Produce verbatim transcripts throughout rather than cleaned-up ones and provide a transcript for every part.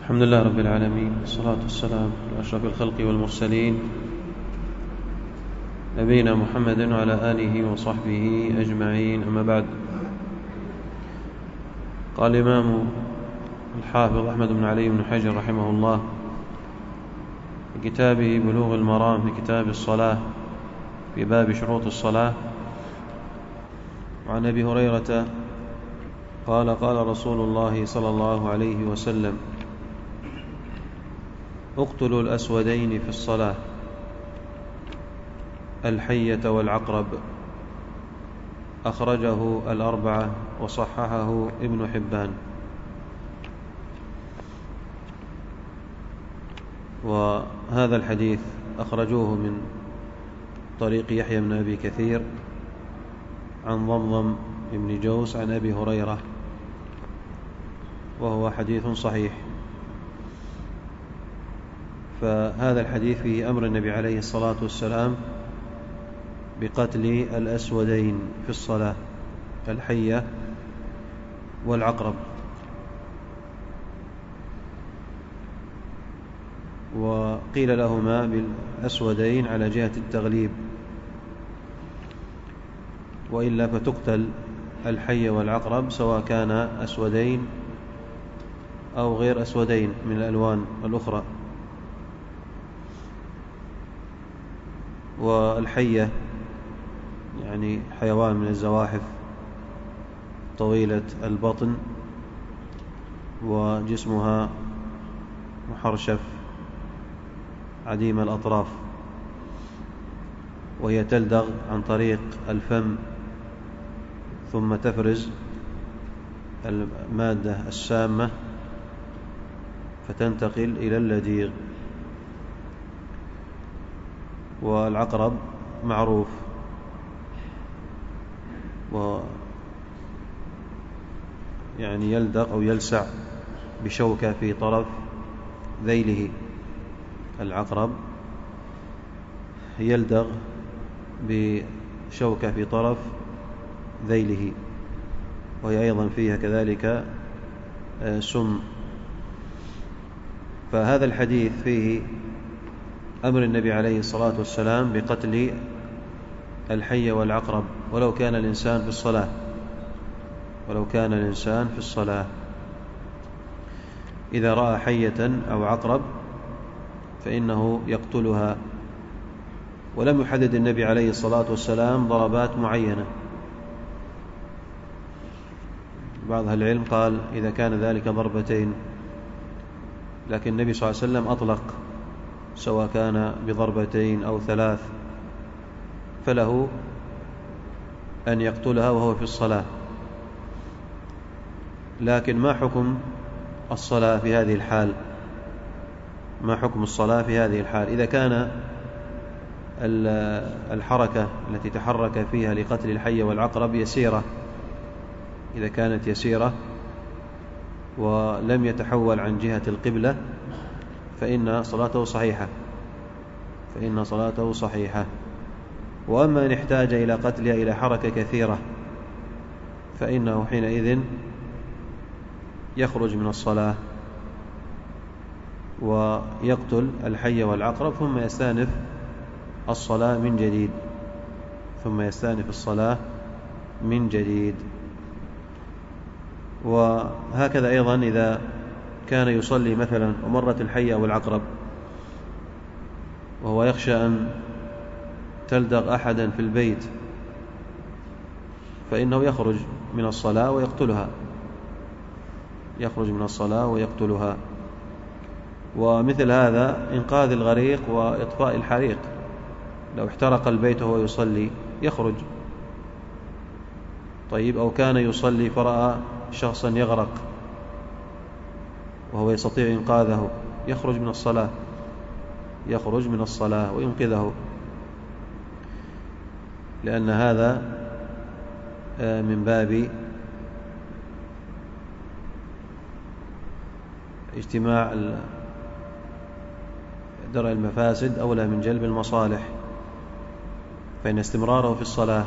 الحمد لله رب العالمين، والصلاة والسلام على أشرف الخلق والمرسلين، نبينا محمد وعلى آله وصحبه أجمعين. أما بعد، قال الإمام الحافظ أحمد بن علي بن حجر رحمه الله في كتابه بلوغ المرام في كتاب الصلاة في باب شروط الصلاة، وعن أبي هريرة قال قال رسول الله صلى الله عليه وسلم: اقتلوا الأسودين في الصلاة، الحية والعقرب. أخرجه الأربعة وصححه ابن حبان. وهذا الحديث أخرجوه من طريق يحيى بن أبي كثير عن ضمضم بن جوس عن أبي هريرة، وهو حديث صحيح. فهذا الحديث فيه أمر النبي عليه الصلاة والسلام بقتل الأسودين في الصلاة، الحية والعقرب. وقيل لهما بالأسودين على جهة التغليب، وإلا فتقتل الحية والعقرب سواء كان أسودين أو غير أسودين من الألوان الأخرى. والحية يعني حيوان من الزواحف طويلة البطن وجسمها محرشف عديم الأطراف، وهي تلدغ عن طريق الفم ثم تفرز المادة السامة فتنتقل إلى اللديغ. والعقرب معروف، و يعني يلدغ أو يلسع بشوكة في طرف ذيله. العقرب يلدغ بشوكة في طرف ذيله، وهي أيضا فيها كذلك سم. فهذا الحديث فيه أمر النبي عليه الصلاة والسلام بقتل الحية والعقرب ولو كان الإنسان في الصلاة ولو كان الإنسان في الصلاة إذا رأى حية أو عقرب فإنه يقتلها. ولم يحدد النبي عليه الصلاة والسلام ضربات معينة. بعض أهل العلم قال إذا كان ذلك ضربتين، لكن النبي صلى الله عليه وسلم أطلق سواء كان بضربتين أو ثلاث، فله أن يقتلها وهو في الصلاة. لكن ما حكم الصلاة في هذه الحال؟ ما حكم الصلاة في هذه الحال؟ إذا كان الحركة التي تحرك فيها لقتل الحية والعقرب يسيرة، إذا كانت يسيرة ولم يتحول عن جهة القبلة فإن صلاته صحيحة فإن صلاته صحيحة. وأما إن احتاج إلى قتلها إلى حركة كثيرة فإنه حينئذ يخرج من الصلاة ويقتل الحية والعقرب ثم يستأنف الصلاة من جديد ثم يستأنف الصلاة من جديد. وهكذا أيضا إذا كان يصلي مثلا ومرت الحية والعقرب وهو يخشى أن تلدغ أحدا في البيت فإنه يخرج من الصلاة ويقتلها يخرج من الصلاة ويقتلها. ومثل هذا إنقاذ الغريق وإطفاء الحريق، لو احترق البيت وهو يصلي يخرج. طيب، أو كان يصلي فرأى شخصا يغرق وهو يستطيع إنقاذه يخرج من الصلاة يخرج من الصلاة وينقذه، لأن هذا من باب اجتماع درء المفاسد أولى من جلب المصالح، فإن استمراره في الصلاة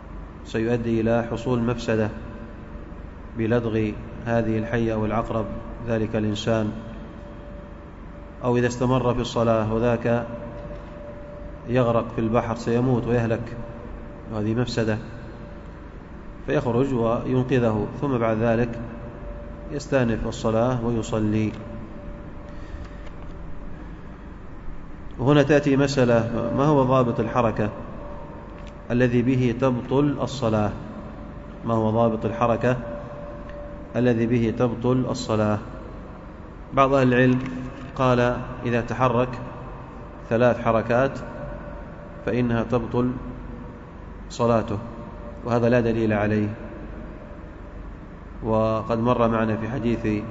سيؤدي إلى حصول مفسدة بلدغ هذه الحية أو العقرب ذلك الإنسان، أو إذا استمر في الصلاة وذاك يغرق في البحر سيموت ويهلك، وهذه مفسدة، فيخرج وينقذه، ثم بعد ذلك يستأنف الصلاة ويصلي. وهنا تأتي مسألة: ما هو ضابط الحركة الذي به تبطل الصلاة؟ ما هو ضابط الحركة الذي به تبطل الصلاة؟ بعض أهل العلم قال: إذا تحرك ثلاث حركات فإنها تبطل صلاته، وهذا لا دليل عليه. وقد مر معنا في حديث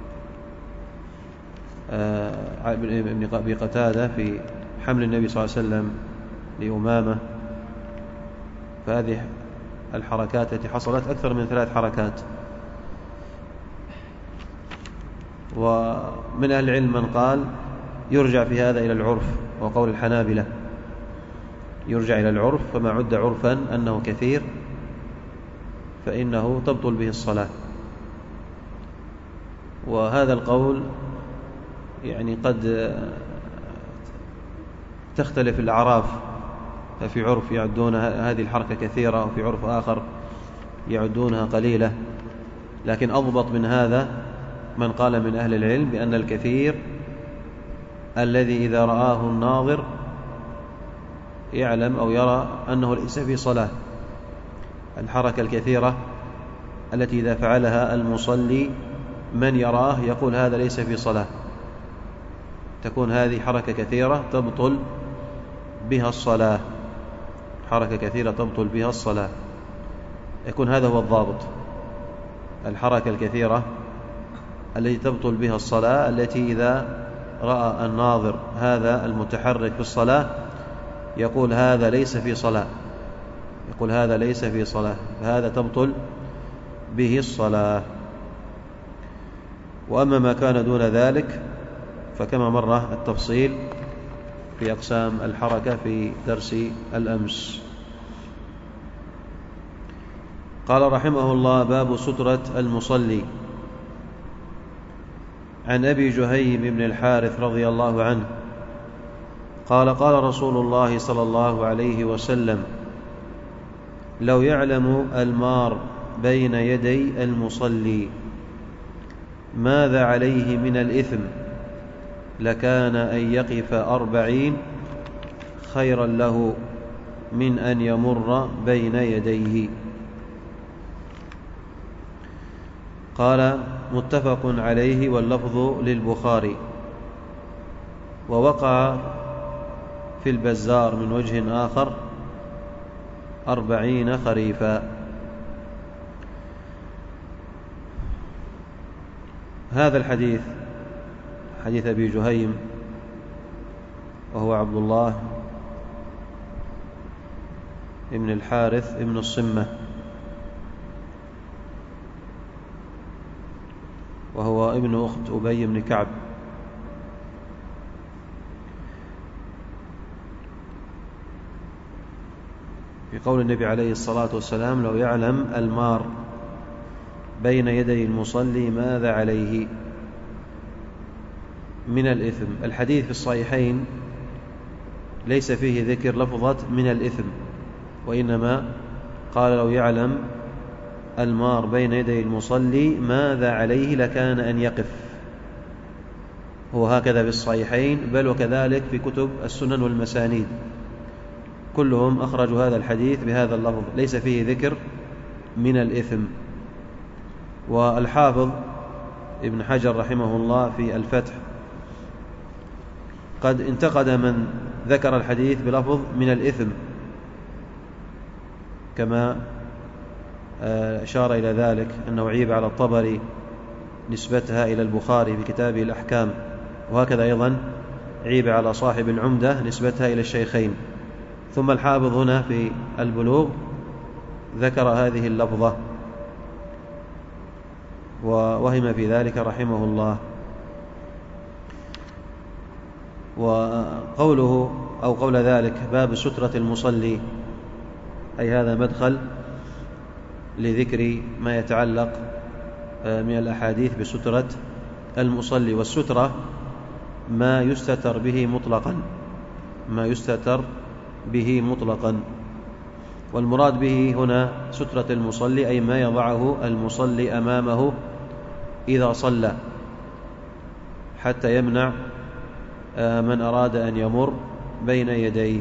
ابن أبي قتادة في حمل النبي صلى الله عليه وسلم لأمامة، فهذه الحركات التي حصلت أكثر من ثلاث حركات. ومن أهل العلم من قال يرجع في هذا إلى العرف، وقول الحنابلة يرجع إلى العرف، فما عد عرفا أنه كثير فإنه تبطل به الصلاة. وهذا القول يعني قد تختلف الأعراف، ففي عرف يعدون هذه الحركة كثيرة، وفي عرف آخر يعدونها قليلة، لكن أضبط من هذا من قال من أهل العلم بأن الكثير الذي إذا رآه الناظر يعلم أو يرى أنه ليس في صلاة، الحركة الكثيرة التي إذا فعلها المصلي من يراه يقول هذا ليس في صلاة، تكون هذه حركة كثيرة تبطل بها الصلاة، حركة كثيرة تبطل بها الصلاة، يكون هذا هو الضابط، الحركة الكثيرة التي تبطل بها الصلاة، التي إذا رأى الناظر هذا المتحرك في الصلاة يقول هذا ليس في صلاة، يقول هذا ليس في صلاة، فهذا تبطل به الصلاة. وأما ما كان دون ذلك فكما مر التفصيل في أقسام الحركة في درس الأمس. قال رحمه الله: باب سترة المصلي. عن أبي جهيم بن الحارث رضي الله عنه قال: قال رسول الله صلى الله عليه وسلم: لو يعلم المار بين يدي المصلي ماذا عليه من الإثم لكان أن يقف أربعين خيرا له من أن يمر بين يديه. قال: متفق عليه، واللفظ للبخاري. ووقع في البزار من وجه آخر أربعين خريفا. هذا الحديث حديث أبي جهيم وهو عبد الله ابن الحارث ابن الصمة، وهو ابن أخت أبي بن كعب. في قول النبي عليه الصلاة والسلام: لو يعلم المار بين يدي المصلي ماذا عليه من الإثم. الحديث في الصحيحين ليس فيه ذكر لفظة من الإثم، وإنما قال: لو يعلم المار بين يدي المصلي ماذا عليه لكان أن يقف. هو هكذا في الصحيحين، بل وكذلك في كتب السنن والمسانيد كلهم أخرجوا هذا الحديث بهذا اللفظ، ليس فيه ذكر من الإثم. والحافظ ابن حجر رحمه الله في الفتح قد انتقد من ذكر الحديث بلفظ من الإثم، كما أشار إلى ذلك أنه عيب على الطبري نسبتها إلى البخاري في كتابه الأحكام، وهكذا أيضا عيب على صاحب العمدة نسبتها إلى الشيخين. ثم الحافظ هنا في البلوغ ذكر هذه اللفظة ووهم في ذلك رحمه الله. وقوله أو قول ذلك باب سترة المصلي، أي هذا مدخل لذكر ما يتعلق من الأحاديث بسترة المصلي. والسترة ما يستتر به مطلقا ما يستتر به مطلقا والمراد به هنا سترة المصلي أي ما يضعه المصلي أمامه إذا صلى حتى يمنع من أراد أن يمر بين يديه.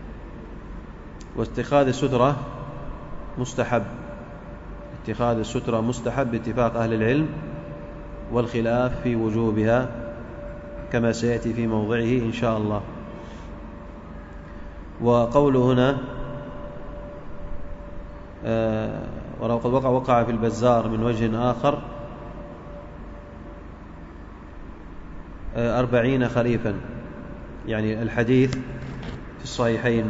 واتخاذ السترة مستحب اتخاذ السترة مستحب باتفاق أهل العلم، والخلاف في وجوبها كما سيأتي في موضعه إن شاء الله. وقوله هنا آه ولو قد وقع, وقع في البزار من وجه آخر آه أربعين خريفا، يعني الحديث في الصحيحين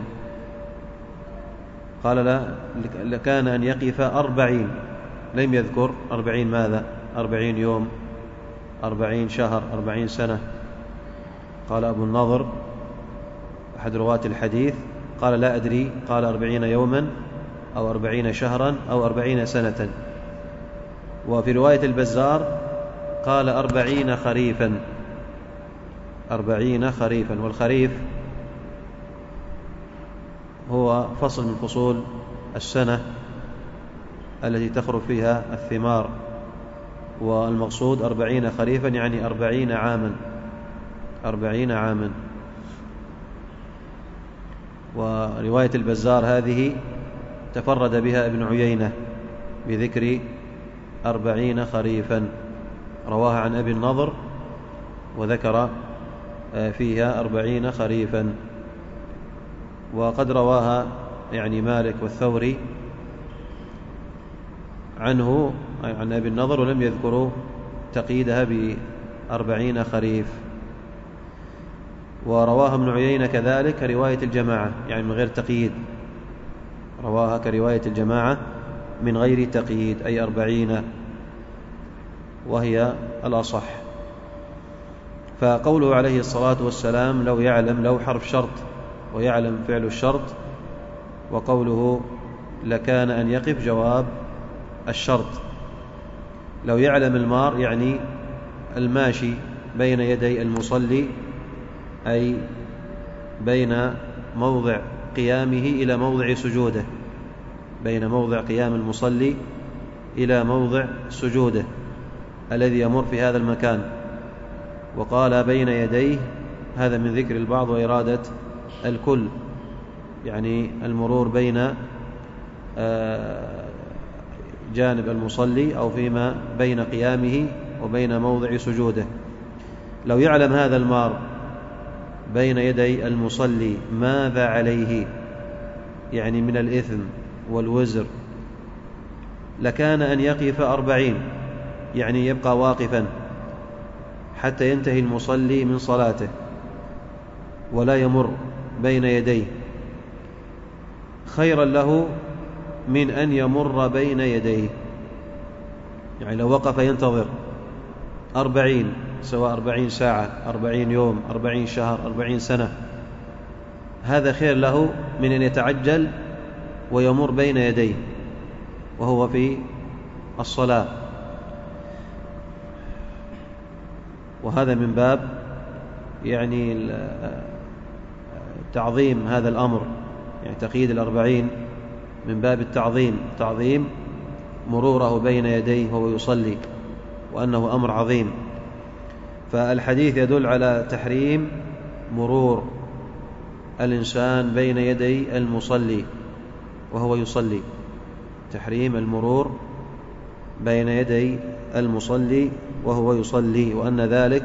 قال لا لكان أن يقف أربعين، لم يذكر أربعين ماذا أربعين يوم أربعين شهر أربعين سنة. قال أبو النضر أحد رواة الحديث قال لا أدري، قال أربعين يوما أو أربعين شهرا أو أربعين سنة. وفي رواية البزار قال أربعين خريفا أربعين خريفا والخريف هو فصل من فصول السنة التي تخرج فيها الثمار، والمقصود أربعين خريفا يعني أربعين عاما أربعين عاما. ورواية البزار هذه تفرد بها ابن عيينة بذكر أربعين خريفا، رواها عن أبي النضر وذكر فيها أربعين خريفا. وقد رواها يعني مالك والثوري عنه عن أبي النضر ولم يذكروا تقييدها بأربعين خريف. ورواها ابن عيينة كذلك رواية الجماعة يعني من غير تقييد، رواها كرواية الجماعة من غير تقييد أي أربعين، وهي الأصح. فقوله عليه الصلاة والسلام لو يعلم، لو حرف شرط ويعلم فعل الشرط، وقوله لكان أن يقف جواب الشرط. لو يعلم المار يعني الماشي بين يدي المصلي أي بين موضع قيامه إلى موضع سجوده، بين موضع قيام المصلي إلى موضع سجوده الذي يمر في هذا المكان. وقال بين يديه، هذا من ذكر البعض وإرادة الكل، يعني المرور بين جانب المصلي أو فيما بين قيامه وبين موضع سجوده. لو يعلم هذا المار بين يدي المصلي ماذا عليه يعني من الإثم والوزر لكان أن يقف أربعين، يعني يبقى واقفا حتى ينتهي المصلي من صلاته ولا يمر بين يديه، خيرا له من أن يمر بين يديه. يعني لو وقف ينتظر أربعين، سواء أربعين ساعة أربعين يوم أربعين شهر أربعين سنة، هذا خير له من أن يتعجل ويمر بين يديه وهو في الصلاة. وهذا من باب يعني تعظيم هذا الأمر، يعني تقييد الأربعين من باب التعظيم، تعظيم مروره بين يديه وهو يصلي، وأنه أمر عظيم. فالحديث يدل على تحريم مرور الإنسان بين يدي المصلي وهو يصلي، تحريم المرور بين يدي المصلي وهو يصلي، وأن ذلك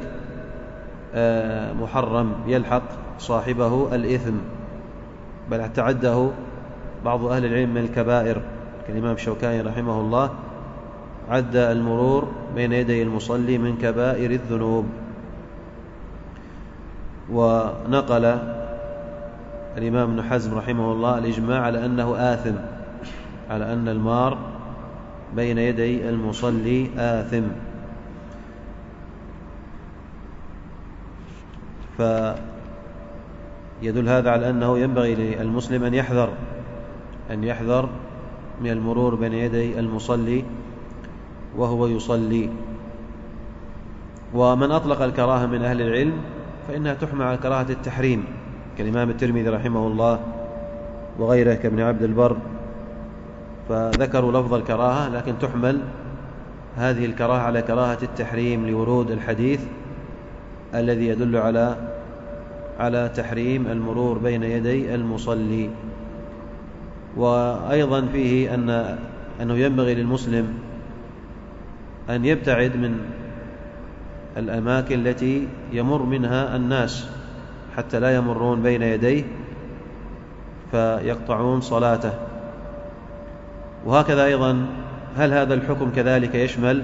محرم يلحق صاحبه الإثم، بل اعتعده بعض أهل العلم من الكبائر كالإمام الشوكاني رحمه الله، عد المرور بين يدي المصلي من كبائر الذنوب. ونقل الإمام ابن حزم رحمه الله الإجماع على أنه آثم، على أن المار بين يدي المصلي آثم. فيدل هذا على أنه ينبغي للمسلم أن يحذر أن يحذر من المرور بين يدي المصلي وهو يصلي. ومن أطلق الكراهة من أهل العلم فإنها تحمل على كراهة التحريم، كالإمام الترمذي رحمه الله وغيره كابن عبد البر، فذكروا لفظ الكراهة لكن تحمل هذه الكراهة على كراهة التحريم لورود الحديث الذي يدل على على تحريم المرور بين يدي المصلي. وأيضا فيه أن أنه ينبغي للمسلم أن يبتعد من الأماكن التي يمر منها الناس حتى لا يمرون بين يديه فيقطعون صلاته. وهكذا أيضا هل هذا الحكم كذلك يشمل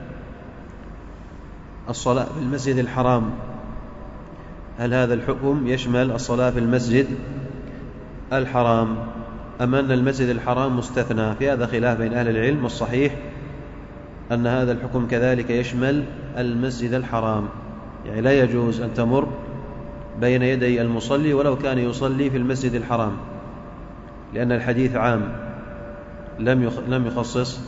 الصلاة في المسجد الحرام؟ هل هذا الحكم يشمل الصلاة في المسجد الحرام أم أن المسجد الحرام مستثنى؟ في هذا خلاف بين أهل العلم، والصحيح أن هذا الحكم كذلك يشمل المسجد الحرام، يعني لا يجوز أن تمر بين يدي المصلي ولو كان يصلي في المسجد الحرام، لأن الحديث عام لم يخصص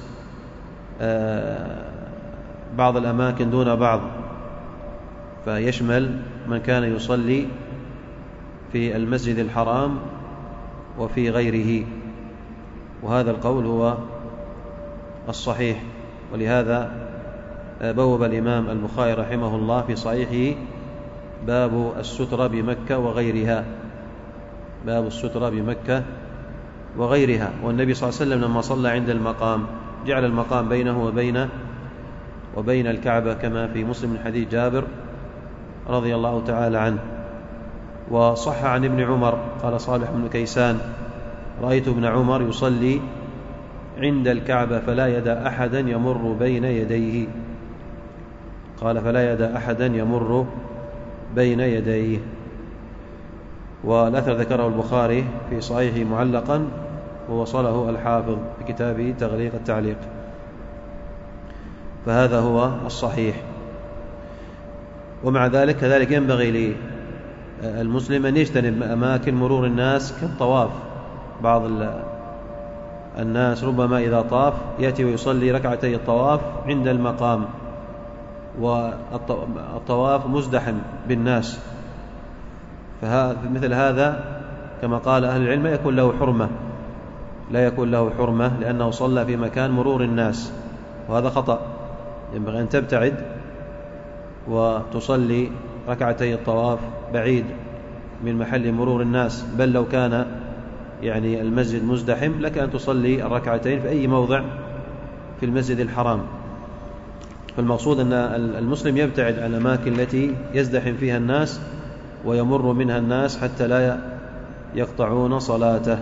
بعض الأماكن دون بعض، فيشمل من كان يصلي في المسجد الحرام وفي غيره، وهذا القول هو الصحيح. ولهذا بوب الإمام البخاري رحمه الله في صحيحه باب السترة بمكة وغيرها، باب السترة بمكة وغيرها. والنبي صلى الله عليه وسلم لما صلى عند المقام جعل المقام بينه وبين وبين الكعبة، كما في مسلم من حديث جابر رضي الله تعالى عنه. وصح عن ابن عمر قال صالح بن كيسان: رأيت ابن عمر يصلي عند الكعبة فلا يدع أحدا يمر بين يديه، قال فلا يدع أحدا يمر بين يديه. والأثر ذكره البخاري في صحيحه معلقا ووصله الحافظ في كتابه تغليق التعليق، فهذا هو الصحيح. ومع ذلك كذلك ينبغي للمسلم أن يجتنب أماكن مرور الناس كالطواف. بعض الناس ربما إذا طاف يأتي ويصلي ركعتي الطواف عند المقام، والطواف مزدحم بالناس، فمثل هذا كما قال أهل العلم يكون له حرمة، لا يكون له حرمة لأنه صلى في مكان مرور الناس، وهذا خطأ. ينبغي أن تبتعد وتصلي ركعتي الطواف بعيد من محل مرور الناس، بل لو كان يعني المسجد مزدحم لك أن تصلي الركعتين في أي موضع في المسجد الحرام. فالمقصود أن المسلم يبتعد عن الأماكن التي يزدحم فيها الناس ويمر منها الناس حتى لا يقطعون صلاته.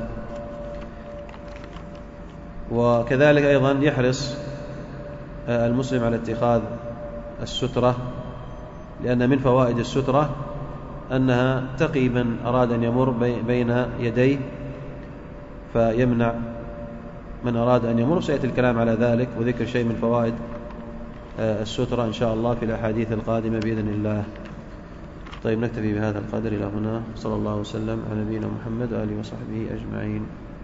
وكذلك أيضا يحرص المسلم على اتخاذ السترة، لأن من فوائد السترة أنها تقي من أراد أن يمر بين يديه فيمنع من أراد أن يمر. سيأتي الكلام على ذلك وذكر شيء من فوائد السترة إن شاء الله في الأحاديث القادمة بإذن الله. طيب، نكتفي بهذا القدر إلى هنا. صلى الله وسلم على نبينا محمد وآله وصحبه أجمعين.